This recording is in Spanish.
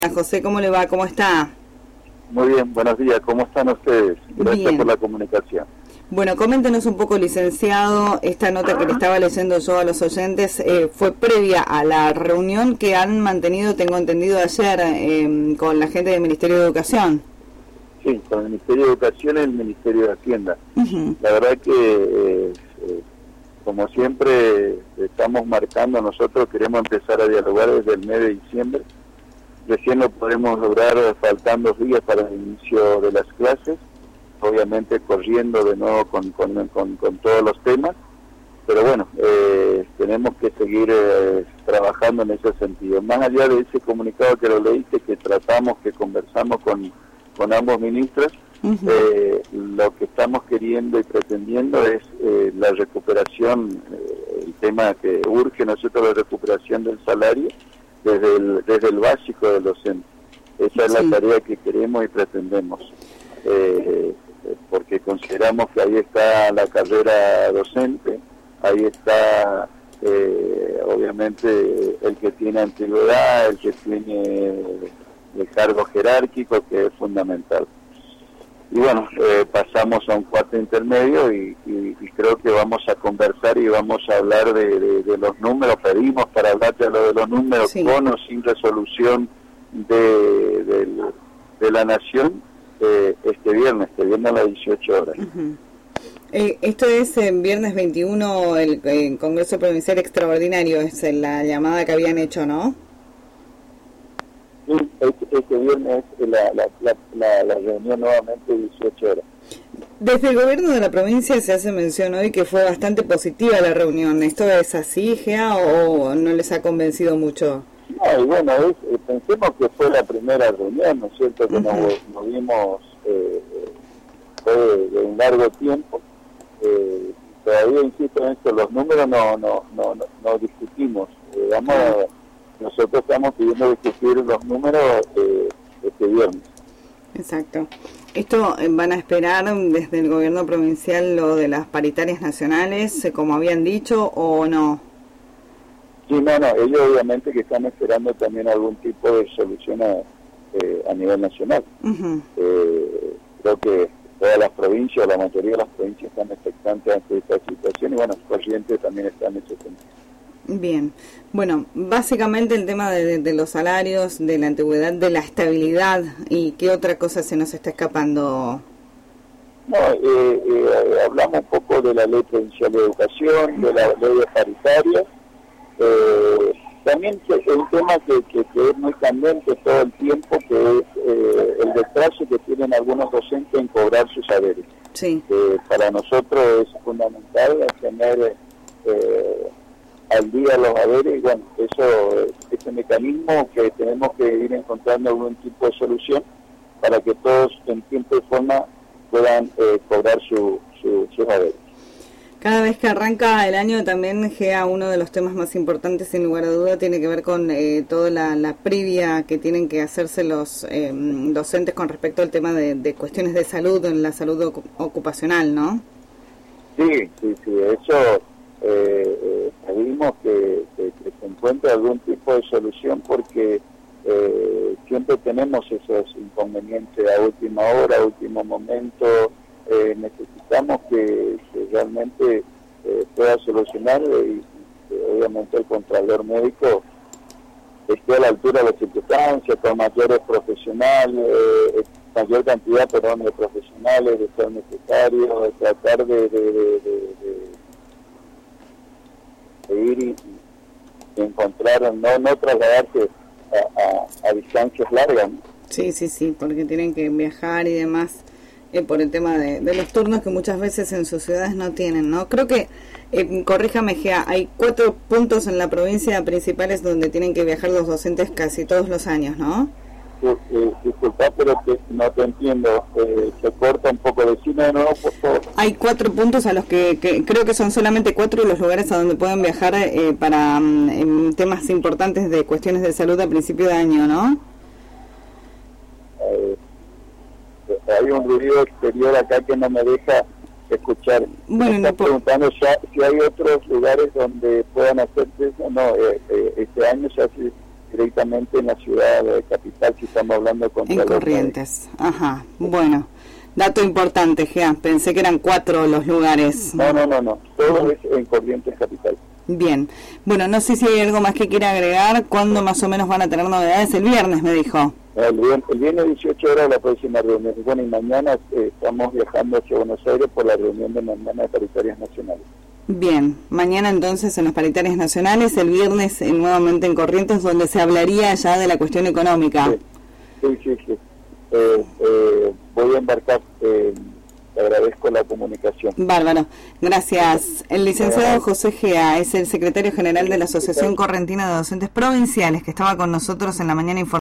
José, ¿cómo le va? ¿Cómo está? Muy bien, buenos días. ¿Cómo están ustedes? Gracias Bien. por la comunicación. Bueno, coméntenos un poco, licenciado, esta nota que le estaba leyendo yo a los oyentes fue previa a la reunión que han mantenido, tengo entendido, ayer con la gente del Ministerio de Educación. Sí, con el Ministerio de Educación y el Ministerio de Hacienda. La verdad que, como siempre, estamos marcando, nosotros queremos empezar a dialogar desde el mes de diciembre. Recién lo podemos lograr faltando 2 días para el inicio de las clases, obviamente corriendo de nuevo con todos los temas, pero bueno, tenemos que seguir trabajando en ese sentido. Más allá de ese comunicado que lo leíste, que tratamos, que conversamos con ambos ministros, lo que estamos queriendo y pretendiendo es la recuperación, el tema que urge nosotros, la recuperación del salario, desde el básico del docente. Esa es la tarea que queremos y pretendemos, porque consideramos que ahí está la carrera docente, ahí está obviamente el que tiene antigüedad, el que tiene el cargo jerárquico, que es fundamental. Y bueno, pasamos a un cuarto intermedio y creo que vamos a conversar y vamos a hablar de los números. Pedimos para hablar de los números, con o sin resolución de la Nación este viernes a las 18 horas. Esto es viernes 21, el Congreso Provincial Extraordinario, es la llamada que habían hecho, ¿no? Sí, este viernes la reunión nuevamente 18 horas. Desde el gobierno de la provincia se hace mención hoy que fue bastante positiva la reunión. ¿Esto es así, Gea, o no les ha convencido mucho? No, y bueno, pensemos que fue la primera reunión, ¿no es cierto?, que nos vimos fue de un largo tiempo. Todavía insisto en esto, los números no discutimos. Nosotros estamos pidiendo discutir los números este viernes. Exacto. ¿Esto van a esperar desde el gobierno provincial lo de las paritarias nacionales, como habían dicho, o no? Sí, no, ellos obviamente que están esperando también algún tipo de solución a nivel nacional. Creo que todas las provincias, la mayoría de las provincias están expectantes ante esta situación y bueno, Corrientes también está en ese sentido. Bien, bueno, básicamente el tema de los salarios, de la antigüedad, de la estabilidad, y qué otra cosa se nos está escapando. No, hablamos un poco de la ley provincial de educación, de la ley de paritarias, también un tema que es muy candente todo el tiempo, que es el retraso que tienen algunos docentes en cobrar sus saberes. Sí. Para nosotros es fundamental tener al día los haberes, y bueno, ese mecanismo que tenemos que ir encontrando algún tipo de solución para que todos en tiempo y forma puedan cobrar sus haberes. Cada vez que arranca el año también, Gea, uno de los temas más importantes sin lugar a duda tiene que ver con toda la previa que tienen que hacerse los docentes con respecto al tema de cuestiones de salud, en la salud ocupacional, ¿no? Sí, eso pedimos que se encuentre algún tipo de solución porque siempre tenemos esos inconvenientes a última hora, a último momento. Necesitamos que realmente pueda solucionar y obviamente el Contralor Médico esté a la altura de las circunstancias, con mayor cantidad de profesionales, de ser necesario, de tratar de ir y encontrar, no trasladarse a distancias largas, ¿no? Sí, porque tienen que viajar y demás, por el tema de los turnos que muchas veces en sus ciudades no tienen, ¿no? Creo que, corríjame, Gea, hay 4 puntos en la provincia principales donde tienen que viajar los docentes casi todos los años, ¿no? Disculpa, pero no te entiendo, se corta un poco, decime de nuevo, por favor. Hay 4 puntos a los que creo que son solamente 4 los lugares a donde pueden viajar para temas importantes de cuestiones de salud a principio de año, ¿no? Hay un ruido exterior acá que no me deja escuchar. Bueno, me está preguntando si hay otros lugares donde puedan hacerse eso. No, este año ya directamente en la ciudad de Capital, si estamos hablando con en Corrientes. Ajá, bueno, dato importante, Gea, pensé que eran 4 los lugares. No, todo es en Corrientes Capital. Bien, bueno, no sé si hay algo más que quiera agregar. ¿Cuándo más o menos van a tener novedades? El viernes, me dijo. El viernes 18 horas la próxima reunión. Bueno, y mañana estamos viajando hacia Buenos Aires por la reunión de mañana de paritarias nacionales. Bien, mañana entonces en las paritarias nacionales, el viernes nuevamente en Corrientes, donde se hablaría ya de la cuestión económica. Sí. Voy a embarcar, te agradezco la comunicación. Bárbaro, gracias. El licenciado José Gea es el secretario general de la Asociación Correntina de Docentes Provinciales, que estaba con nosotros en la mañana informativa.